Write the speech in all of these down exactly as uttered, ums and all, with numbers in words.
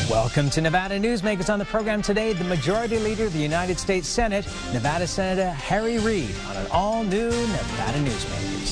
Welcome to Nevada Newsmakers. On the program today, the Majority Leader of the United States Senate, Nevada Senator Harry Reid, on an all-new Nevada Newsmakers.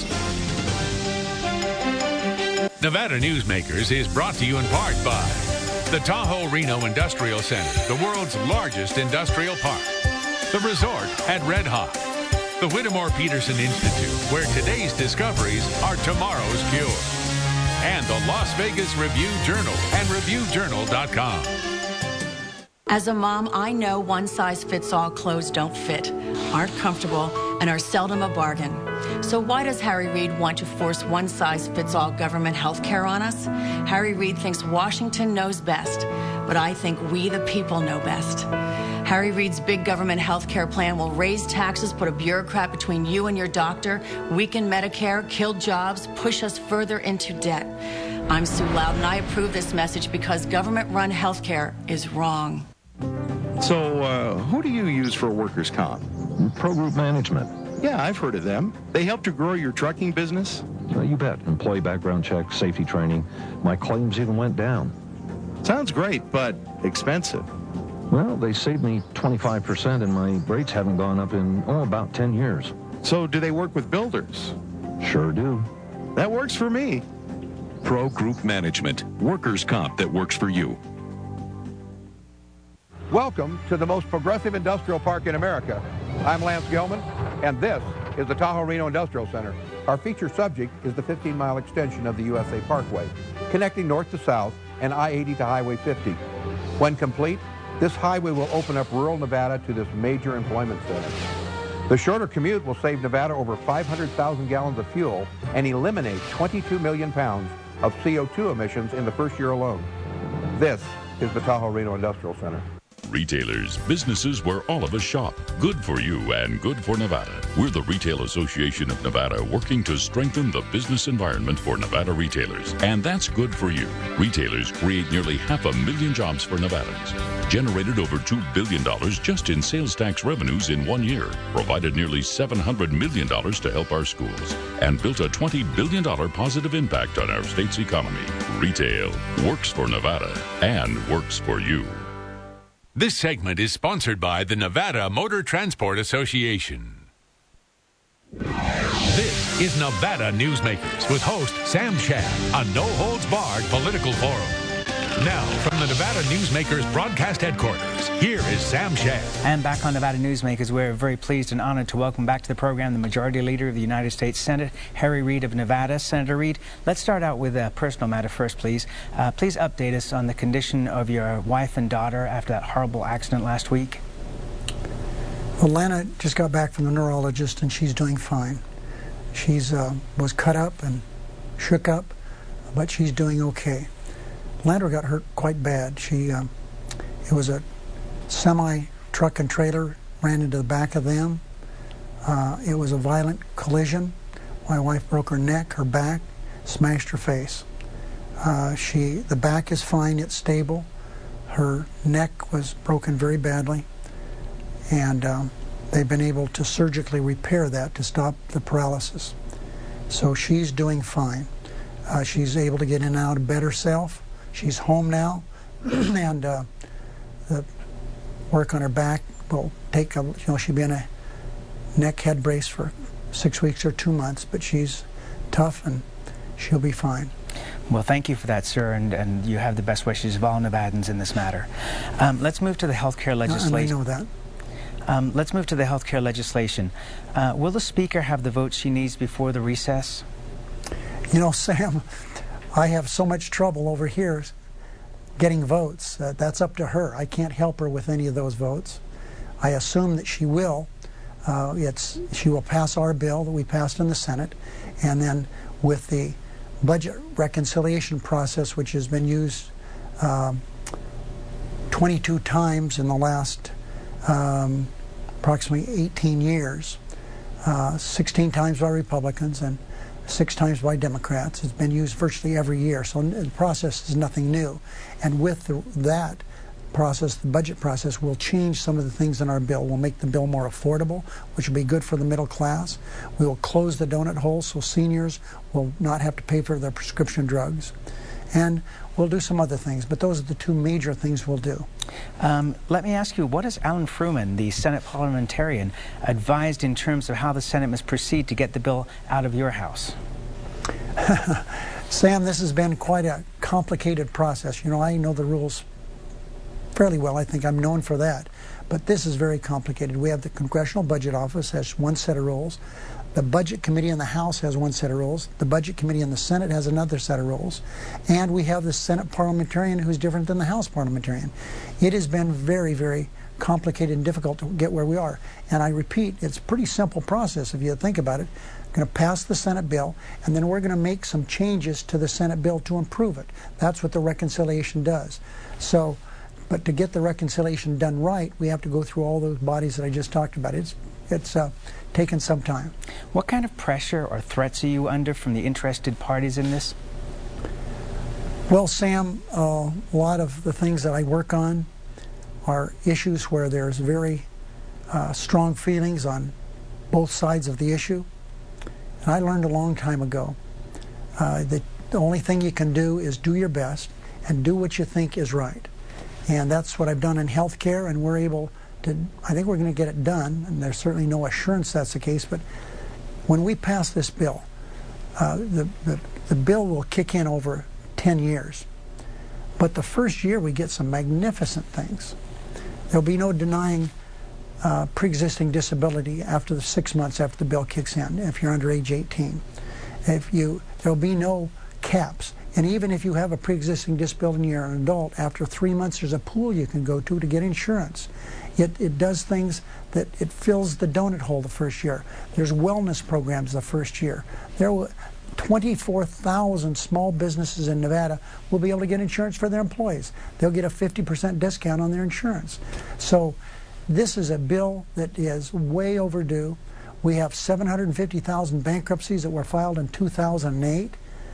Nevada Newsmakers is brought to you in part by the Tahoe Reno Industrial Center, the world's largest industrial park, the resort at Red Hawk, the Whittemore Peterson Institute, where today's discoveries are tomorrow's cure, and the Las Vegas Review-Journal and Review Journal dot com. As a mom, I know one-size-fits-all clothes don't fit, aren't comfortable, and are seldom a bargain. So why does Harry Reid want to force one-size-fits-all government health care on us? Harry Reid thinks Washington knows best, but I think we the people know best. Harry Reid's big government health care plan will raise taxes, put a bureaucrat between you and your doctor, weaken Medicare, kill jobs, push us further into debt. I'm Sue Loudon. I approve this message because government-run health care is wrong. So, uh, who do you use for workers' comp? Pro Group Management. Yeah, I've heard of them. They help to grow your trucking business? Uh, you bet. Employee background check, safety training. My claims even went down. Sounds great, but expensive. Well, they saved me twenty-five percent, and my rates haven't gone up in, oh, about ten years. So do they work with builders? Sure do. That works for me. Pro Group Management. Workers' comp that works for you. Welcome to the most progressive industrial park in America. I'm Lance Gilman, and this is the Tahoe Reno Industrial Center. Our feature subject is the fifteen mile extension of the U S A Parkway, connecting north to south and I eighty to Highway fifty. When complete, this highway will open up rural Nevada to this major employment center. The shorter commute will save Nevada over five hundred thousand gallons of fuel and eliminate twenty-two million pounds of C O two emissions in the first year alone. This is the Tahoe Reno Industrial Center. Retailers, businesses where all of us shop. Good for you and good for Nevada. We're the Retail Association of Nevada, working to strengthen the business environment for Nevada retailers. And that's good for you. Retailers create nearly half a million jobs for Nevadans, generated over two billion dollars just in sales tax revenues in one year, provided nearly seven hundred million dollars to help our schools, and built a twenty billion dollars positive impact on our state's economy. Retail works for Nevada and works for you. This segment is sponsored by the Nevada Motor Transport Association. This is Nevada Newsmakers with host Sam Shad, a no-holds-barred political forum. Now, from the Nevada Newsmakers broadcast headquarters, here is Sam Shad. And back on Nevada Newsmakers, we're very pleased and honored to welcome back to the program the Majority Leader of the United States Senate, Harry Reid of Nevada. Senator Reid, let's start out with a personal matter first, please. Uh, please update us on the condition of your wife and daughter after that horrible accident last week. Well, Lana just got back from the neurologist, and she's doing fine. She's uh, was cut up and shook up, but she's doing okay. Landra got hurt quite bad. She, um, it was a semi truck and trailer ran into the back of them. Uh, it was a violent collision. My wife broke her neck, her back, smashed her face. Uh, she, the back is fine, it's stable. Her neck was broken very badly, and um, they've been able to surgically repair that to stop the paralysis. So she's doing fine. Uh, she's able to get in and out of bed herself. She's home now, and uh, the work on her back will take a, you know, she'll be in a neck head brace for six weeks or two months, but she's tough and she'll be fine. Well, thank you for that, sir, and, and you have the best wishes of all Nevadans in this matter. Um, let's move to the health care legislation. I know that. Um, let's move to the health care legislation. Uh, will the Speaker have the votes she needs before the recess? You know, Sam, I have so much trouble over here getting votes. Uh, that's up to her. I can't help her with any of those votes. I assume that she will. Uh, it's she will pass our bill that we passed in the Senate, and then with the budget reconciliation process, which has been used um, twenty-two times in the last um, approximately eighteen years, uh, sixteen times by Republicans and six times by Democrats. It's been used virtually every year, so the process is nothing new. And with the, that process, the budget process, will change some of the things in our bill. We'll make the bill more affordable, which will be good for the middle class. We will close the donut hole so seniors will not have to pay for their prescription drugs. And we'll do some other things, but those are the two major things we'll do. Um, let me ask you, what has Alan Fruman, the Senate parliamentarian, advised in terms of how the Senate must proceed to get the bill out of your House? Sam, this has been quite a complicated process. You know, I know the rules fairly well. I think I'm known for that. But this is very complicated. We have the Congressional Budget Office has one set of rules. The Budget Committee in the House has one set of rules. The Budget Committee in the Senate has another set of rules. And we have the Senate parliamentarian who's different than the House parliamentarian. It has been very, very complicated and difficult to get where we are. And I repeat, it's a pretty simple process if you think about it. We're going to pass the Senate bill, and then we're going to make some changes to the Senate bill to improve it. That's what the reconciliation does. So, but to get the reconciliation done right, we have to go through all those bodies that I just talked about. It's, it's uh, taken some time. What kind of pressure or threats are you under from the interested parties in this? Well, Sam, uh, a lot of the things that I work on are issues where there's very uh, strong feelings on both sides of the issue. And I learned a long time ago uh, that the only thing you can do is do your best and do what you think is right. And that's what I've done in health care, and we're able to, I think we're going to get it done, and there's certainly no assurance that's the case, but when we pass this bill, uh, the, the, the bill will kick in over ten years. But the first year we get some magnificent things. There'll be no denying uh, pre-existing disability after the six months after the bill kicks in, if you're under age eighteen. If you, there'll be no caps. And even if you have a pre-existing disability and you're an adult, after three months there's a pool you can go to to get insurance. It, it does things that it fills the donut hole the first year. There's wellness programs the first year. There will, twenty-four thousand small businesses in Nevada will be able to get insurance for their employees. They'll get a fifty percent discount on their insurance. So this is a bill that is way overdue. We have seven hundred fifty thousand bankruptcies that were filed in two thousand eight.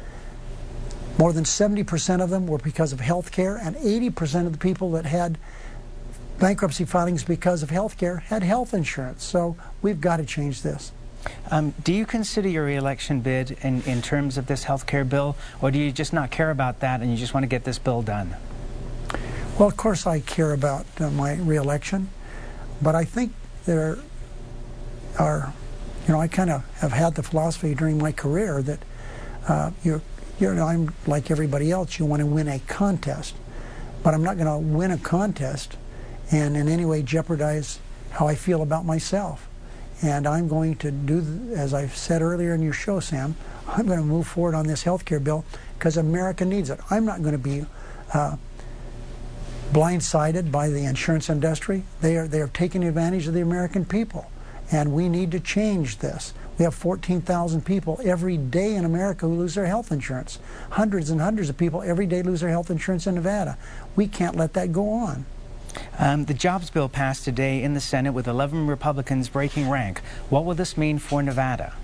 More than seventy percent of them were because of health care, and eighty percent of the people that had bankruptcy filings because of health care had health insurance. So we've got to change this. Um, do you consider your re-election bid in, in terms of this health care bill, or do you just not care about that and you just want to get this bill done? Well, of course I care about uh, my re-election, but I think there are, you know, I kind of have had the philosophy during my career that uh, you're You know, I'm like everybody else. You want to win a contest, but I'm not going to win a contest and in any way jeopardize how I feel about myself. And I'm going to do, as I've said earlier in your show, Sam, I'm going to move forward on this health care bill because America needs it. I'm not going to be uh, blindsided by the insurance industry. They are, they are taking advantage of the American people, and we need to change this. We have fourteen thousand people every day in America who lose their health insurance. Hundreds and hundreds of people every day lose their health insurance in Nevada. We can't let that go on. Um, the jobs bill passed today in the Senate with eleven Republicans breaking rank. What will this mean for Nevada?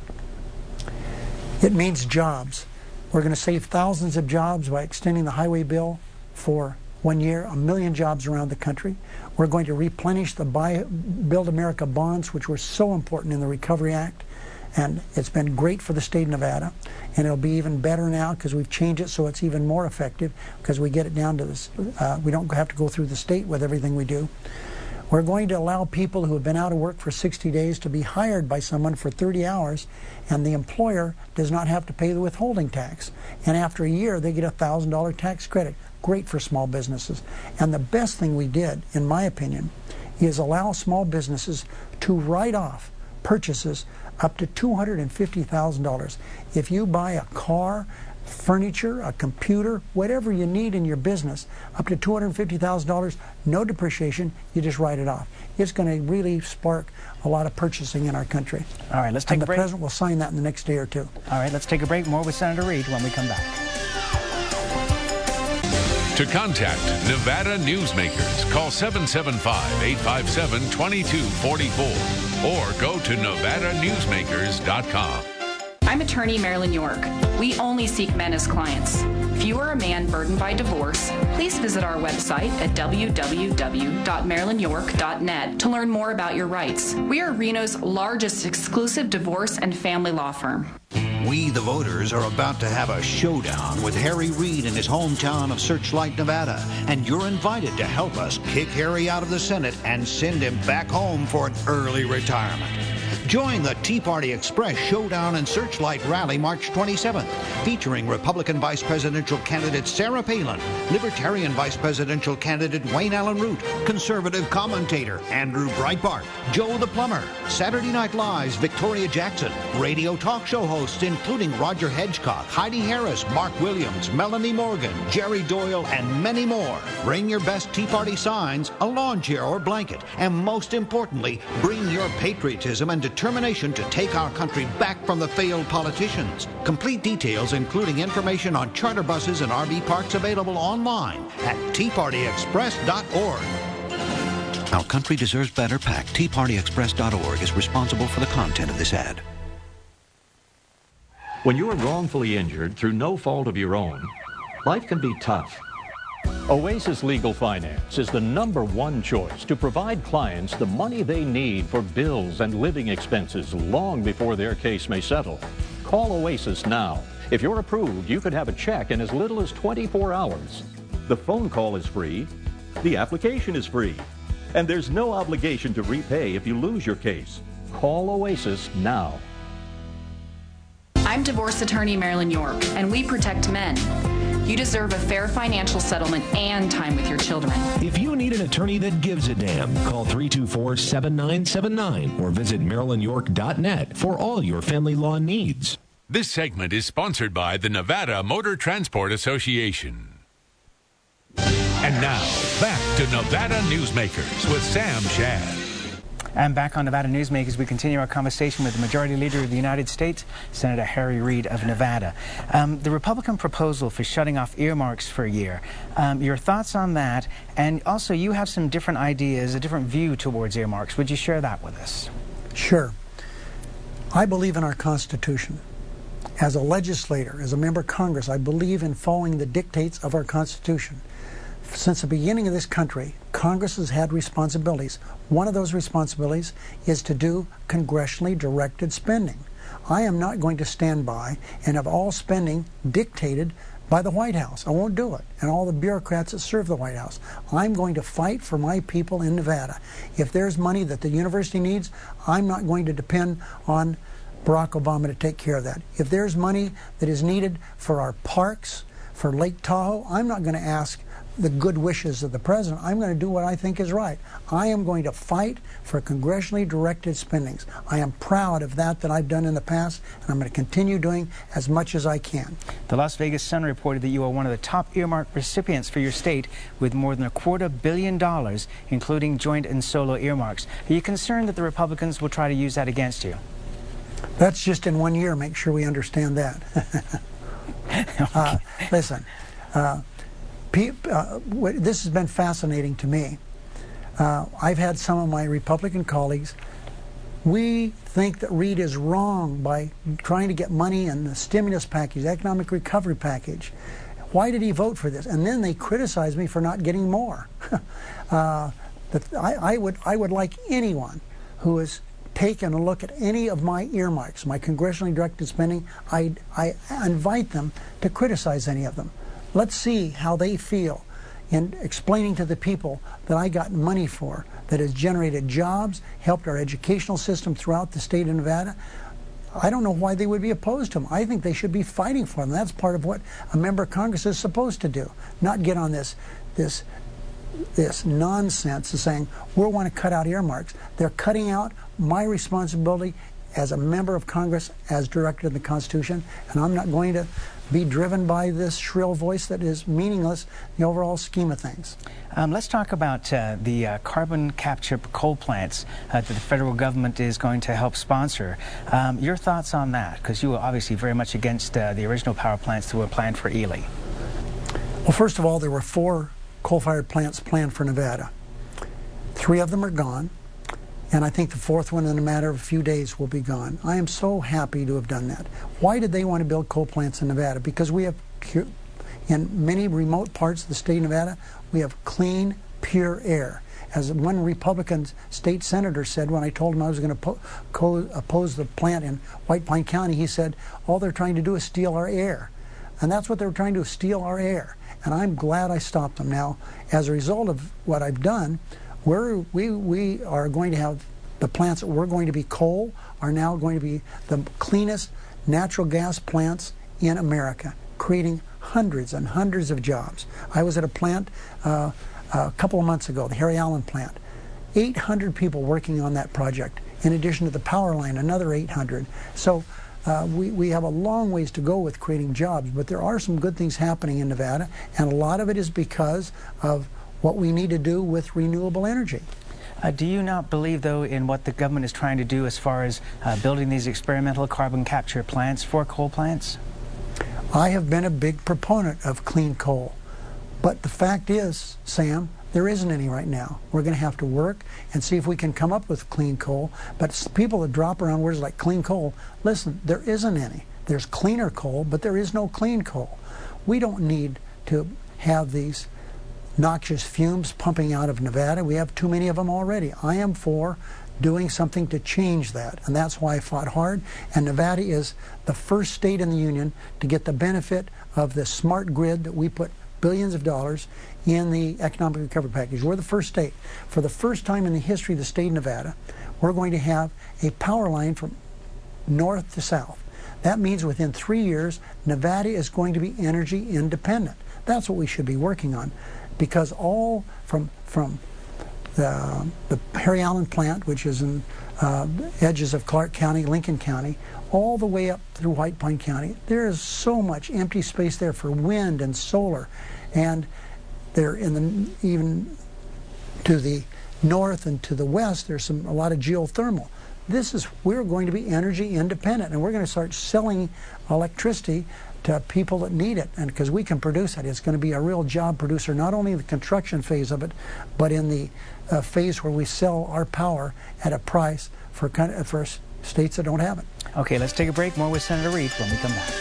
It means jobs. We're going to save thousands of jobs by extending the highway bill for one year, a million jobs around the country. We're going to replenish the Buy, Build America bonds, which were so important in the Recovery Act. And it's been great for the state of Nevada, and it'll be even better now because we've changed it so it's even more effective because we get it down to this. Uh, we don't have to go through the state with everything we do. We're going to allow people who have been out of work for sixty days to be hired by someone for thirty hours, and the employer does not have to pay the withholding tax. And after a year, they get a one thousand dollar tax credit. Great for small businesses. And the best thing we did, in my opinion, is allow small businesses to write off purchases up to two hundred fifty thousand dollars. If you buy a car, furniture, a computer, whatever you need in your business, up to two hundred fifty thousand dollars, no depreciation, you just write it off. It's going to really spark a lot of purchasing in our country. All right, let's take and a break. the president will sign that in the next day or two. All right, let's take a break. More with Senator Reed when we come back. To contact Nevada Newsmakers, call seven seven five, eight five seven, two two four four or go to nevada newsmakers dot com. I'm attorney Marilyn York. We only seek men as clients. If you are a man burdened by divorce, please visit our website at w w w dot marilyn york dot net to learn more about your rights. We are Reno's largest exclusive divorce and family law firm. We, the voters, are about to have a showdown with Harry Reid in his hometown of Searchlight, Nevada, and you're invited to help us kick Harry out of the Senate and send him back home for an early retirement. Join the Tea Party Express Showdown and Searchlight Rally March twenty-seventh, featuring Republican Vice Presidential candidate Sarah Palin, Libertarian Vice Presidential candidate Wayne Allen Root, Conservative commentator Andrew Breitbart, Joe the Plumber, Saturday Night Live's Victoria Jackson, radio talk show hosts including Roger Hedgecock, Heidi Harris, Mark Williams, Melanie Morgan, Jerry Doyle, and many more. Bring your best Tea Party signs, a lawn chair or blanket, and most importantly, bring your patriotism and determination to take our country back from the failed politicians. Complete details, including information on charter buses and R V parks, available online at tea party express dot org. Our Country Deserves Better PAC, tea party express dot org, is responsible for the content of this ad. When you are wrongfully injured through no fault of your own, life can be tough. Oasis Legal Finance is the number one choice to provide clients the money they need for bills and living expenses long before their case may settle. Call Oasis now. If you're approved, you could have a check in as little as twenty-four hours. The phone call is free. The application is free. And there's no obligation to repay if you lose your case. Call Oasis now. I'm divorce attorney Marilyn York, and we protect men. You deserve a fair financial settlement and time with your children. If you need an attorney that gives a damn, call three two four, seven nine seven nine or visit marilyn york dot net for all your family law needs. This segment is sponsored by the Nevada Motor Transport Association. And now, back to Nevada Newsmakers with Sam Shad. And back on Nevada Newsmakers, we continue our conversation with the Majority Leader of the United States, Senator Harry Reid of Nevada. Um, the Republican proposal for shutting off earmarks for a year, um, your thoughts on that, and also you have some different ideas, a different view towards earmarks. Would you share that with us? Sure. I believe in our Constitution. As a legislator, as a member of Congress, I believe in following the dictates of our Constitution. Since the beginning of this country, Congress has had responsibilities. One of those responsibilities is to do congressionally directed spending. I am not going to stand by and have all spending dictated by the White House. I won't do it, and all the bureaucrats that serve the White House. I'm going to fight for my people in Nevada. If there's money that the university needs, I'm not going to depend on Barack Obama to take care of that. If there's money that is needed for our parks, for Lake Tahoe, I'm not going to ask the good wishes of the president. I'm going to do what I think is right. I am going to fight for congressionally directed spendings. I am proud of that that I've done in the past, and I'm going to continue doing as much as I can. The Las Vegas Sun reported that you are one of the top earmark recipients for your state with more than a quarter billion dollars, including joint and solo earmarks. Are you concerned that the Republicans will try to use that against you? That's just in one year. Make sure we understand that. Okay. uh, listen, uh, Uh, this has been fascinating to me. Uh, I've had some of my Republican colleagues. We think that Reid is wrong by trying to get money in the stimulus package, the economic recovery package. Why did he vote for this? And then they criticize me for not getting more. uh, that I, I would, I would like anyone who has taken a look at any of my earmarks, my congressionally directed spending, I, I invite them to criticize any of them. Let's see how they feel in explaining to the people that I got money for, that has generated jobs, helped our educational system throughout the state of Nevada. I don't know why they would be opposed to them. I think they should be fighting for them. That's part of what a member of Congress is supposed to do, not get on this, this, this nonsense of saying, we want to cut out earmarks. They're cutting out my responsibility as a member of Congress as directed in the Constitution, and I'm not going to be driven by this shrill voice that is meaningless in the overall scheme of things. Um, let's talk about uh, the uh, carbon capture coal plants uh, that the federal government is going to help sponsor. Um, your thoughts on that? Because you were obviously very much against uh, the original power plants that were planned for Ely. Well, first of all, there were four coal-fired plants planned for Nevada. Three of them are gone, and I think the fourth one, in a matter of a few days, will be gone. I am so happy to have done that. Why did they want to build coal plants in Nevada? Because we have, in many remote parts of the state of Nevada, we have clean, pure air. As one Republican state senator said when I told him I was going to oppose the plant in White Pine County, he said, all they're trying to do is steal our air. And that's what they were trying to do, steal our air. And I'm glad I stopped them. Now, as a result of what I've done, we're, we, we are going to have the plants that were going to be coal are now going to be the cleanest natural gas plants in America, creating hundreds and hundreds of jobs. I was at a plant uh, a couple of months ago, the Harry Allen plant. eight hundred people working on that project. In addition to the power line, another eight hundred. So uh, we, we have a long ways to go with creating jobs, but there are some good things happening in Nevada, and a lot of it is because of what we need to do with renewable energy. Uh, do you not believe, though, in what the government is trying to do as far as uh, building these experimental carbon capture plants for coal plants? I have been a big proponent of clean coal, but the fact is, Sam, there isn't any right now. We're going to have to work and see if we can come up with clean coal, but people that drop around words like clean coal, listen, there isn't any. There's cleaner coal, but there is no clean coal. We don't need to have these noxious fumes pumping out of Nevada. We have too many of them already. I am for doing something to change that, and that's why I fought hard. And Nevada is the first state in the union to get the benefit of the smart grid that we put billions of dollars in the economic recovery package. We're the first state. For the first time in the history of the state of Nevada, we're going to have a power line from north to south. That means within three years, Nevada is going to be energy independent. That's what we should be working on. Because all from from the, the Harry Allen plant, which is in uh, edges of Clark County, Lincoln County, all the way up through White Pine County, there is so much empty space there for wind and solar, and there in the even to the north and to the west, there's some a lot of geothermal. This is we're going to be energy independent, and we're going to start selling electricity to people that need it, and because we can produce it. It's going to be a real job producer, not only in the construction phase of it, but in the uh, phase where we sell our power at a price for, kind of, for states that don't have it. Okay, let's take a break. More with Senator Reed when we come back.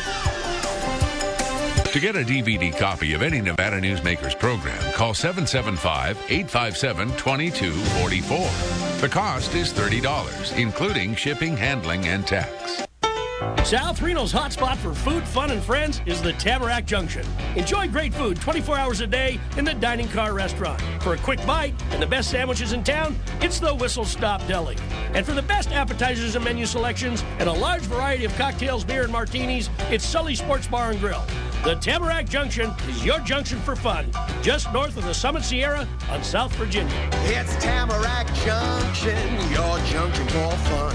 To get a D V D copy of any Nevada Newsmakers program, call seven seven five, eight five seven, two two four four. The cost is thirty dollars, including shipping, handling, and tax. South Reno's hotspot for food, fun, and friends is the Tamarack Junction. Enjoy great food twenty-four hours a day in the Dining Car Restaurant. For a quick bite and the best sandwiches in town, it's the Whistle Stop Deli. And for the best appetizers and menu selections and a large variety of cocktails, beer, and martinis, it's Sully Sports Bar and Grill. The Tamarack Junction is your junction for fun, just north of the Summit Sierra on South Virginia. It's Tamarack Junction, your junction for fun.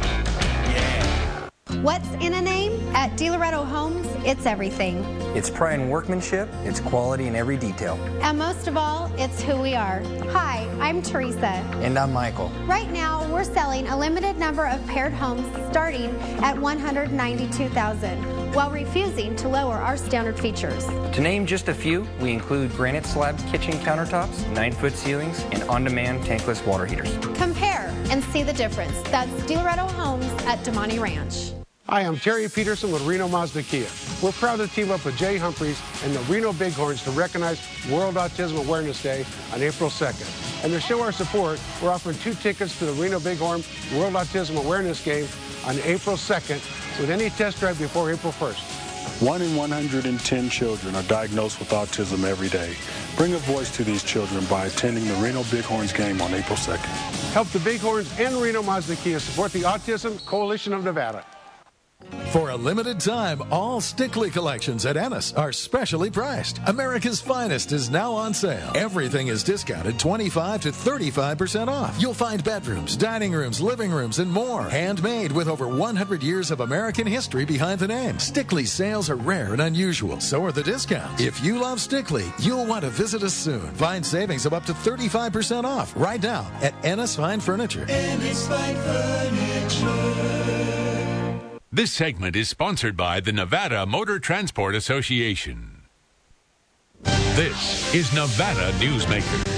What's in a name? At DiLoretto Homes, it's everything. It's pride and workmanship, it's quality in every detail. And most of all, it's who we are. Hi, I'm Teresa. And I'm Michael. Right now, we're selling a limited number of paired homes starting at one hundred ninety-two thousand dollars while refusing to lower our standard features. To name just a few, we include granite slab kitchen countertops, nine-foot ceilings, and on-demand tankless water heaters. Compare and see the difference. That's DiLoretto Homes at Damani Ranch. Hi, I'm Terry Peterson with Reno Mazda Kia. We're proud to team up with Jay Humphreys and the Reno Bighorns to recognize World Autism Awareness Day on April second. And to show our support, we're offering two tickets to the Reno Bighorn World Autism Awareness Game on April second with any test drive before April first. One in one hundred ten children are diagnosed with autism every day. Bring a voice to these children by attending the Reno Bighorns game on April second. Help the Bighorns and Reno Mazda Kia support the Autism Coalition of Nevada. For a limited time, all Stickley collections at Ennis are specially priced. America's Finest is now on sale. Everything is discounted twenty-five to thirty-five percent off. You'll find bedrooms, dining rooms, living rooms, and more. Handmade with over one hundred years of American history behind the name. Stickley's sales are rare and unusual, so are the discounts. If you love Stickley, you'll want to visit us soon. Find savings of up to thirty-five percent off right now at Ennis Fine Furniture. Ennis Fine Furniture. This segment is sponsored by the Nevada Motor Transport Association. This is Nevada Newsmakers.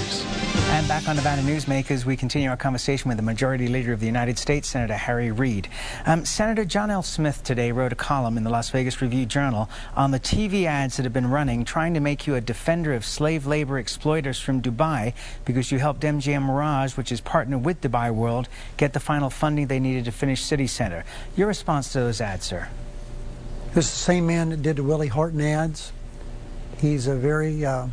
And back on Nevada Newsmakers, we continue our conversation with the Majority Leader of the United States, Senator Harry Reid. Um, Senator John L. Smith today wrote a column in the Las Vegas Review-Journal on the T V ads that have been running trying to make you a defender of slave labor exploiters from Dubai because you helped M G M Mirage, which is partnered with Dubai World, get the final funding they needed to finish City Center. Your response to those ads, sir? This is the same man that did the Willie Horton ads. He's a very uh,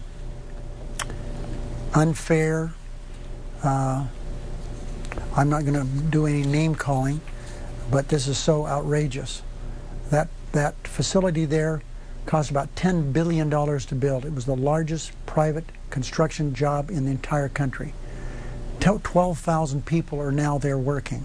unfair, uh, I'm not going to do any name calling, but this is so outrageous. That, that facility there cost about ten billion dollars to build. It was the largest private construction job in the entire country. twelve thousand people are now there working.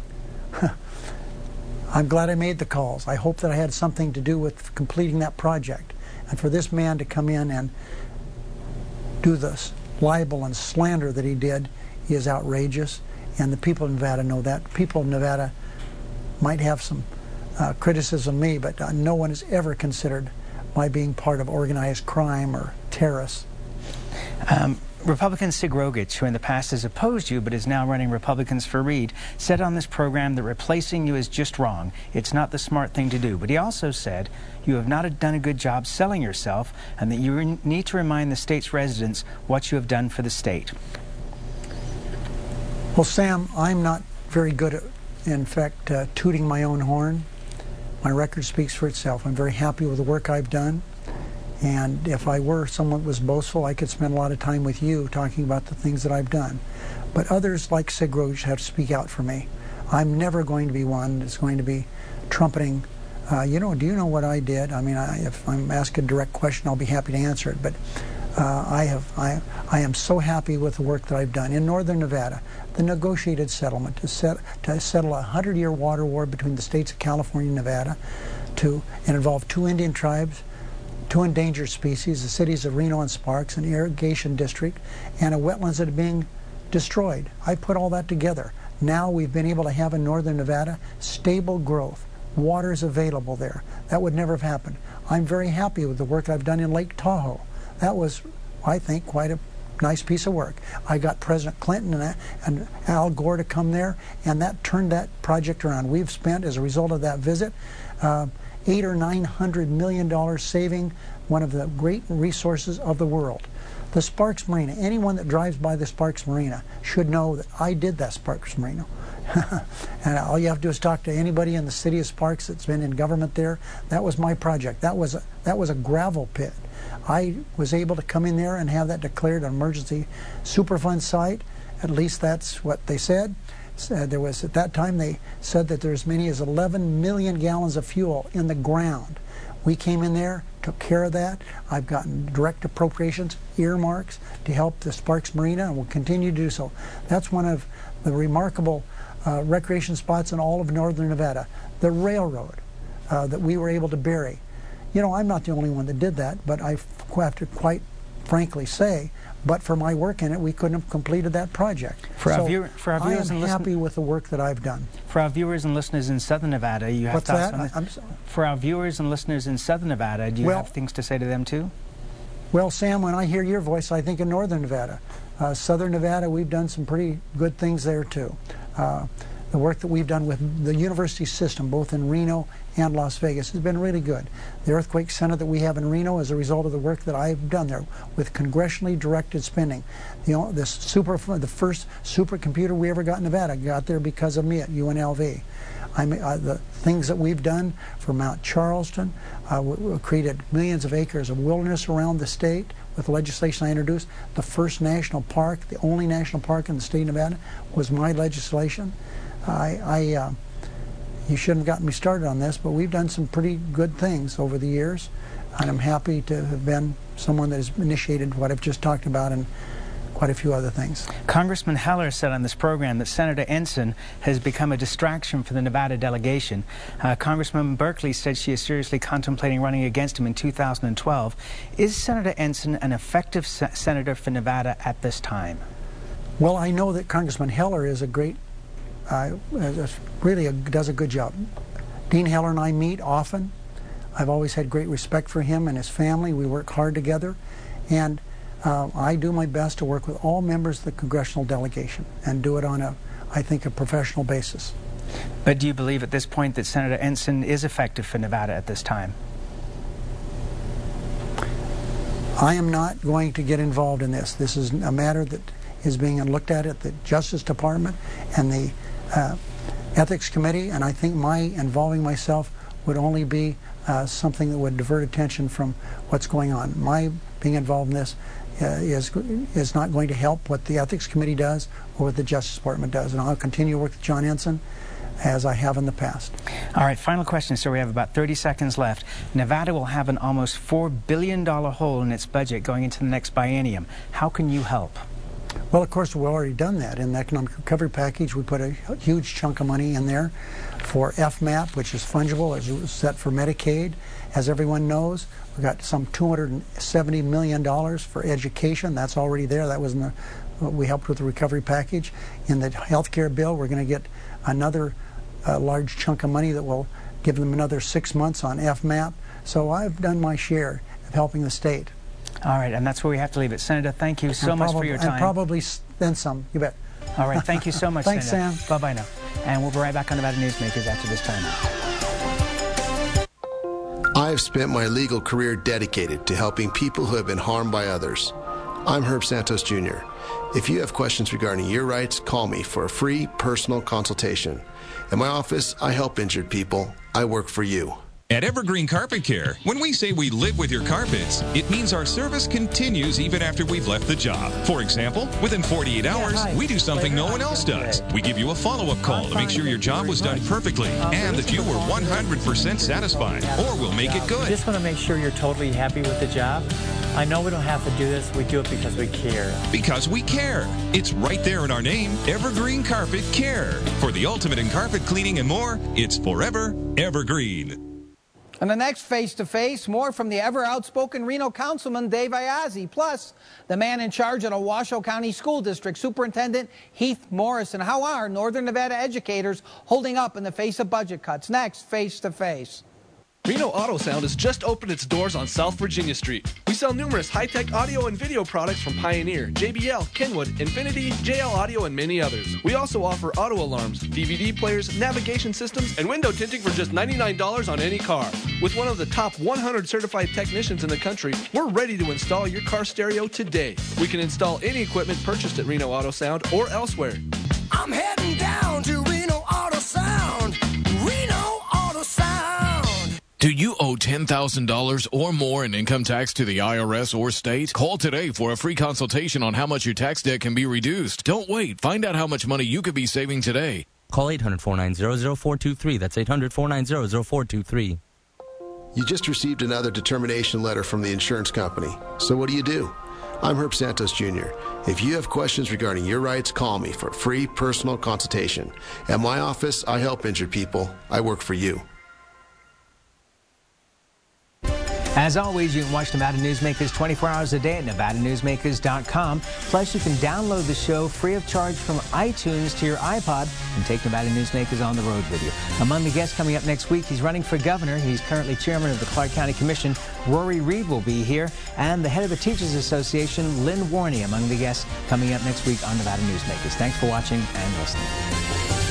I'm glad I made the calls. I hope that I had something to do with completing that project. And for this man to come in and do this libel and slander that he did is outrageous, and the people of Nevada know that. People of Nevada might have some uh, criticism of me, but uh, no one has ever considered my being part of organized crime or terrorists. Um, Republican Sig Rogich, who in the past has opposed you but is now running Republicans for Reid, said on this program that replacing you is just wrong. It's not the smart thing to do. But he also said you have not done a good job selling yourself and that you need to remind the state's residents what you have done for the state. Well, Sam, I'm not very good at, in fact, uh, tooting my own horn. My record speaks for itself. I'm very happy with the work I've done. And if I were someone that was boastful, I could spend a lot of time with you talking about the things that I've done. But others like Sig Rogich have to speak out for me. I'm never going to be one that's going to be trumpeting, uh, you know, do you know what I did? I mean, I, if I'm asked a direct question, I'll be happy to answer it. But uh, I, have, I, I am so happy with the work that I've done. In northern Nevada, the negotiated settlement to, set, to settle a hundred-year water war between the states of California and Nevada, to, and involve two Indian tribes, two endangered species, the cities of Reno and Sparks, an irrigation district, and a wetlands that are being destroyed. I put all that together. Now we've been able to have in northern Nevada stable growth. Water is available there. That would never have happened. I'm very happy with the work I've done in Lake Tahoe. That was, I think, quite a nice piece of work. I got President Clinton and, and Al Gore to come there, and that turned that project around. We've spent, as a result of that visit, uh, eight or nine hundred million dollars saving one of the great resources of the world. The Sparks Marina, anyone that drives by the Sparks Marina should know that I did that Sparks Marina. And all you have to do is talk to anybody in the city of Sparks that's been in government there. That was my project. That was a, that was a gravel pit. I was able to come in there and have that declared an emergency Superfund site. At least that's what they said. Uh, there was, at that time, they said that there's as many as eleven million gallons of fuel in the ground. We came in there, took care of that. I've gotten direct appropriations, earmarks, to help the Sparks Marina, and will continue to do so. That's one of the remarkable uh, recreation spots in all of northern Nevada. The railroad uh, that we were able to bury. You know, I'm not the only one that did that, but I have to quite frankly say, but for my work in it, we couldn't have completed that project. For so our, viewer, for our viewers I am and happy with the work that I've done. For our viewers and listeners in Southern Nevada, you have What's thoughts that? on this? I'm sorry. For our viewers and listeners in Southern Nevada, do you well, have things to say to them too? Well, Sam, when I hear your voice, I think of Northern Nevada. Uh, Southern Nevada, we've done some pretty good things there too. Uh, the work that we've done with the university system, both in Reno and Las Vegas, has been really good. The Earthquake Center that we have in Reno is a result of the work that I've done there with congressionally directed spending. You know, this super, the first supercomputer we ever got in Nevada got there because of me at U N L V. I mean, uh, the things that we've done for Mount Charleston, uh, we, we created millions of acres of wilderness around the state with legislation I introduced. The first national park, the only national park in the state of Nevada, was my legislation. I, I uh, you shouldn't have gotten me started on this, but we've done some pretty good things over the years, and I'm happy to have been someone that has initiated what I've just talked about and quite a few other things. Congressman Heller said on this program that Senator Ensign has become a distraction for the Nevada delegation. Uh, Congressman Berkeley said she is seriously contemplating running against him in two thousand twelve. Is Senator Ensign an effective se senator for Nevada at this time? Well, I know that Congressman Heller is a great Uh, really a, does a good job. Dean Heller and I meet often. I've always had great respect for him and his family. We work hard together. And uh, I do my best to work with all members of the congressional delegation and do it on a, I think, a professional basis. But do you believe at this point that Senator Ensign is effective for Nevada at this time? I am not going to get involved in this. This is a matter that is being looked at at the Justice Department and the uh, Ethics Committee, and I think my involving myself would only be uh, something that would divert attention from what's going on. My being involved in this uh, is is not going to help what the Ethics Committee does or what the Justice Department does, and I'll continue to work with John Ensign as I have in the past. All right, final question, sir. We have about thirty seconds left. Nevada will have an almost four billion dollar hole in its budget going into the next biennium. How can you help? Well, of course, we've already done that. In the economic recovery package, we put a huge chunk of money in there for F MAP, which is fungible, is set for Medicaid. As everyone knows, we've got some two hundred seventy million dollars for education. That's already there. That was in the, we helped with the recovery package. In the health care bill, we're going to get another uh, large chunk of money that will give them another six months on F MAP. So I've done my share of helping the state. All right, and that's where we have to leave it. Senator, thank you so and much probably, for your time. And probably then some, you bet. All right, thank you so much, Thanks, Senator. Sam. Bye-bye now. And we'll be right back on Nevada Newsmakers after this time. I have spent my legal career dedicated to helping people who have been harmed by others. I'm Herb Santos Junior If you have questions regarding your rights, call me for a free personal consultation. In my office, I help injured people. I work for you. At Evergreen Carpet Care, when we say we live with your carpets, it means our service continues even after we've left the job. For example, within forty-eight hours, yeah, we do something no one else does. We give you a follow-up call to make sure your job was done perfectly and that you were one hundred percent satisfied, or we'll make it good. We just want to make sure you're totally happy with the job. I know we don't have to do this. We do it because we care. Because we care. It's right there in our name, Evergreen Carpet Care. For the ultimate in carpet cleaning and more, it's forever Evergreen. On the next face-to-face, more from the ever-outspoken Reno Councilman Dave Ayazi, plus the man in charge of the Washoe County School District, Superintendent Heath Morrison. How are Northern Nevada educators holding up in the face of budget cuts? Next, face-to-face. Reno Auto Sound has just opened its doors on South Virginia Street. We sell numerous high-tech audio and video products from Pioneer, J B L, Kenwood, Infinity, J L Audio, and many others. We also offer auto alarms, D V D players, navigation systems, and window tinting for just ninety-nine dollars on any car. With one of the top one hundred certified technicians in the country, we're ready to install your car stereo today. We can install any equipment purchased at Reno Auto Sound or elsewhere. I'm heading down to Reno Auto Sound. Reno Auto Sound. Do you owe ten thousand dollars or more in income tax to the I R S or state? Call today for a free consultation on how much your tax debt can be reduced. Don't wait. Find out how much money you could be saving today. Call eight hundred, four nine zero, zero four two three. That's eight hundred, four nine zero, zero four two three. You just received another determination letter from the insurance company. So what do you do? I'm Herb Santos Junior If you have questions regarding your rights, call me for a free personal consultation. At my office, I help injured people. I work for you. As always, you can watch Nevada Newsmakers twenty-four hours a day at nevada newsmakers dot com. Plus, you can download the show free of charge from iTunes to your iPod and take Nevada Newsmakers on the road with you. Among the guests coming up next week, he's running for governor. He's currently chairman of the Clark County Commission. Rory Reed will be here. And the head of the Teachers Association, Lynn Warney, among the guests coming up next week on Nevada Newsmakers. Thanks for watching and listening.